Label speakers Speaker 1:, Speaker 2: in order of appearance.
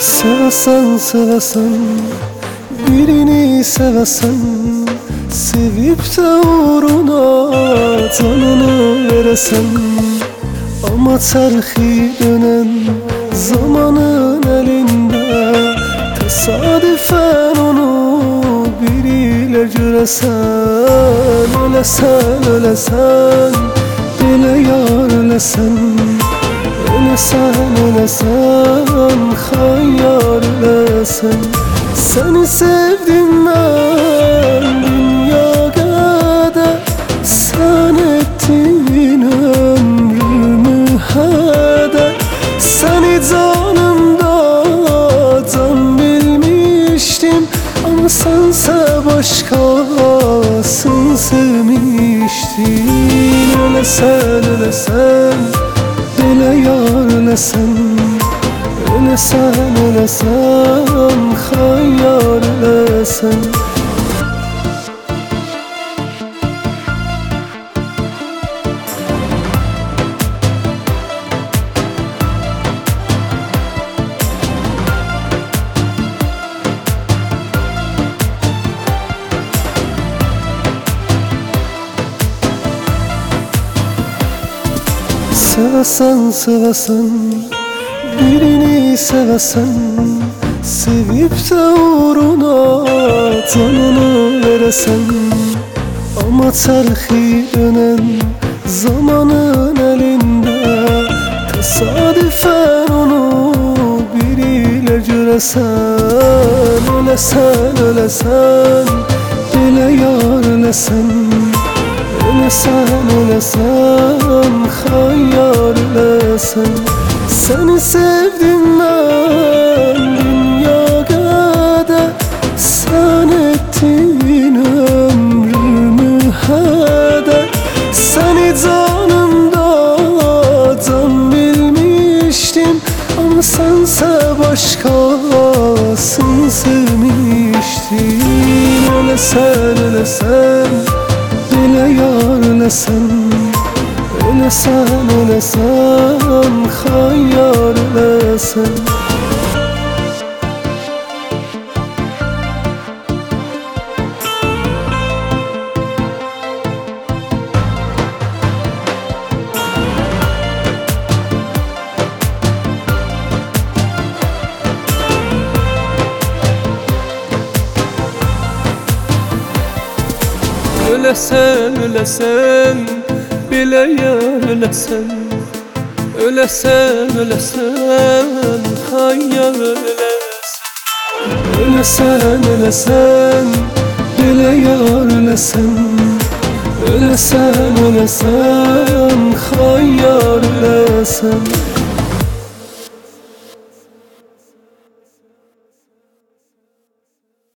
Speaker 1: Sevesen sevesen, birini sevesen, sevip de uğruna canını veresen. Ama terhi dönen zamanın elinde, tesadüfen onu biriyle göresen. Ölesen ölesen, dile yar ölesen. Ölesen ölesen, hayyar ölesen. Seni sevdim ben dünya kadar, sen ettin ömrümü heder. Seni canımda can bilmiştim, ama sense başkasını sevmiştin. Ölesen ölesen, dile yar ölesen. Ölesen ölesen, hayyar ölesen. Sevesen sevesen, birini sevesen, sevip de uğruna canını veresen. Ama terhi dönen zamanın elinde, tesadüfen onu biriyle göresen. Ölesen ölesen, dile yar ölesen. Ölesen ölesen, hayyar ölesen. Seni sevdim ben dünya kadar, sen ettin ömrümü heder. Seni canımda can bilmiştim, ama sense başkasını sevmiştin. Ölesen ölesen, dile yar ölesen. Ölesen ölesen, hayyar ölesen.
Speaker 2: Ölesen ölesen, bile yar ölesen. Ölesen ölesen, hayyar ölesen.
Speaker 1: Ölesen ölesen, dile yar ölesen. Ölesen ölesen, hayyar ölesen.